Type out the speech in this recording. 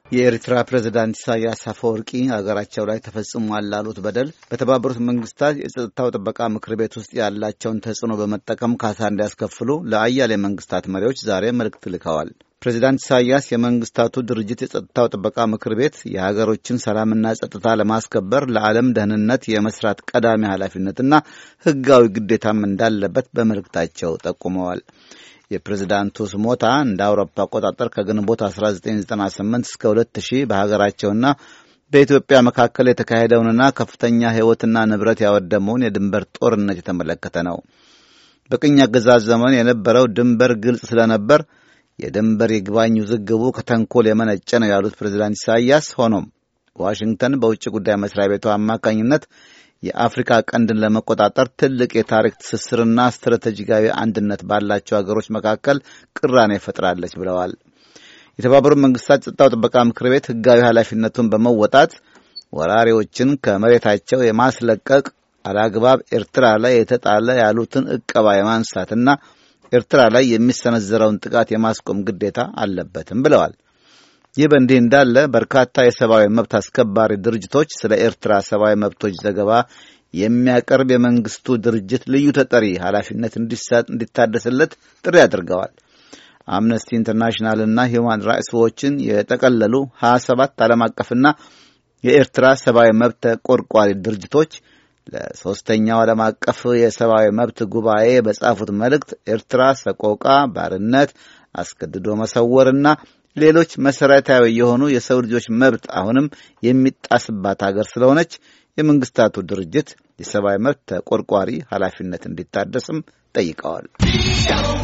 የኤርትራ ፕሬዝዳንት ኢሳያስ አፈወርቂ ሀገራቸው ላይ ተፈጽሟል ላሉት በደል በተባበሩት መንግስታት የጸጥታው ጥበቃ ምክር ቤት ውስጥ ያላቸውን ተጽዕኖ በመጠቀም ካሳ እንዲያስከፍሉ ለአያሌ መንግስታት መሪዎች ዛሬ መልእክት ልከዋል። ፕሬዝዳንት ኢሳያስ የመንግስታቱ ድርጅት የጸጥታው ጥበቃ ምክር ቤት የሀገሮችን ሰላምና ጸጥታ ለማስከበር ለዓለም ደህንነት የመስራት ቀዳሚ ኃላፊነትና ሕጋዊ ግዴታም እንዳለበት በመልእክታቸው ጠቁመዋል። የፕሬዝዳንቱ ስሞታ እንደ አውሮፓ አቆጣጠር ከግንቦት 1998 እስከ 2000 በሀገራቸውና በኢትዮጵያ መካከል የተካሄደውንና ከፍተኛ ሕይወትና ንብረት ያወደመውን የድንበር ጦርነት የተመለከተ ነው። በቅኝ አገዛዝ ዘመን የነበረው ድንበር ግልጽ ስለነበር የድንበር ይግባኝ ውዝግቡ ከተንኮል የመነጨ ነው ያሉት ፕሬዝዳንት ኢሳያስ፣ ሆኖም ዋሽንግተን በውጭ ጉዳይ መስሪያ ቤቷ አማካኝነት የአፍሪካ ቀንድን ለመቆጣጠር ትልቅ የታሪክ ትስስርና ስትራቴጂካዊ አንድነት ባላቸው ሀገሮች መካከል ቅራኔ ፈጥራለች ብለዋል። የተባበሩት መንግስታት የጸጥታው ጥበቃ ምክር ቤት ሕጋዊ ኃላፊነቱን በመወጣት ወራሪዎችን ከመሬታቸው የማስለቀቅ አላግባብ ኤርትራ ላይ የተጣለ ያሉትን ዕቀባ የማንሳትና ኤርትራ ላይ የሚሰነዘረውን ጥቃት የማስቆም ግዴታ አለበትም ብለዋል። ይህ በእንዲህ እንዳለ በርካታ የሰብአዊ መብት አስከባሪ ድርጅቶች ስለ ኤርትራ ሰብአዊ መብቶች ዘገባ የሚያቀርብ የመንግስቱ ድርጅት ልዩ ተጠሪ ኃላፊነት እንዲታደስለት ጥሪ አድርገዋል። አምነስቲ ኢንተርናሽናልና ሂውማን ራይትስ ዎችን የጠቀለሉ 27 ዓለም አቀፍና የኤርትራ ሰብአዊ መብት ተቆርቋሪ ድርጅቶች ለሶስተኛው ዓለም አቀፍ የሰብአዊ መብት ጉባኤ በጻፉት መልእክት ኤርትራ ሰቆቃ፣ ባርነት፣ አስገድዶ መሰወርና ሌሎች መሰረታዊ የሆኑ የሰው ልጆች መብት አሁንም የሚጣስባት ሀገር ስለሆነች የመንግስታቱ ድርጅት የሰብአዊ መብት ተቆርቋሪ ኃላፊነት እንዲታደስም ጠይቀዋል።